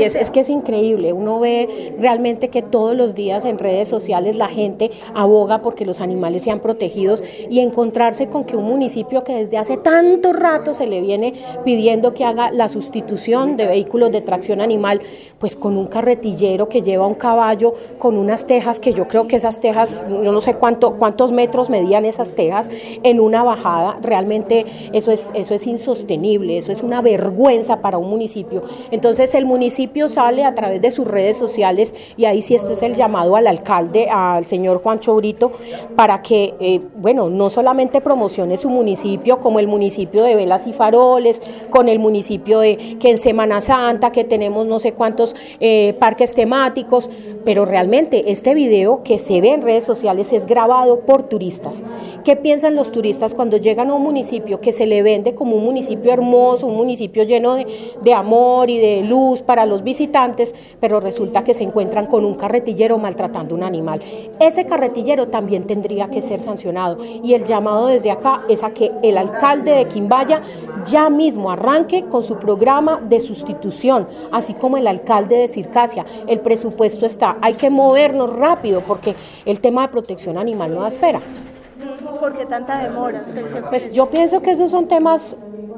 Sí, es que es increíble, uno ve realmente que todos los días en redes sociales la gente aboga porque los animales sean protegidos y encontrarse con que un municipio que desde hace tanto rato se le viene pidiendo que haga la sustitución de vehículos de tracción animal, pues con un carretillero que lleva un caballo con unas tejas que yo creo que esas tejas, yo no sé cuántos metros medían esas tejas en una bajada, realmente eso es insostenible, eso es una vergüenza para un municipio. Entonces el municipio sale a través de sus redes sociales y ahí sí este es el llamado al alcalde, al señor Juancho Brito, para que, no solamente promocione su municipio como el municipio de velas y faroles, con el municipio que en Semana Santa, que tenemos no sé cuántos parques temáticos, pero realmente este video que se ve en redes sociales es grabado por turistas. ¿Qué piensan los turistas cuando llegan a un municipio que se le vende como un municipio hermoso, un municipio lleno de amor y de luz para los visitantes, pero resulta que se encuentran con un carretillero maltratando un animal? Ese carretillero también tendría que ser sancionado y el llamado desde acá es a que el alcalde de Quimbaya ya mismo arranque con su programa de sustitución, así como el alcalde de Circasia. El presupuesto está, hay que movernos rápido porque el tema de protección animal no da espera. ¿Por qué tanta demora? Pues yo pienso que esos son temas,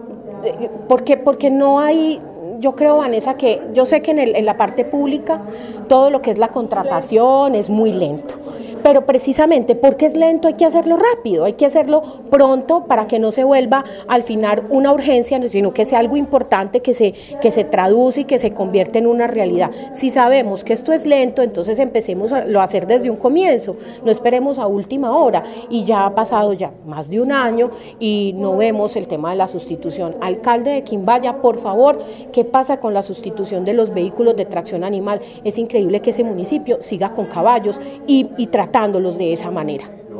porque no hay, yo creo, Vanessa, que yo sé que en la parte pública todo lo que es la contratación es muy lento, pero precisamente porque es lento hay que hacerlo rápido, hay que hacerlo pronto para que no se vuelva al final una urgencia, sino que sea algo importante que se traduce y que se convierte en una realidad. Si sabemos que esto es lento, entonces empecemos a hacer desde un comienzo, no esperemos a última hora, y ya ha pasado ya más de un año y no vemos el tema de la sustitución. Alcalde de Quimbaya, por favor, ¿qué pasa con la sustitución de los vehículos de tracción animal? Es increíble que ese municipio siga con caballos y tratándolos de esa manera.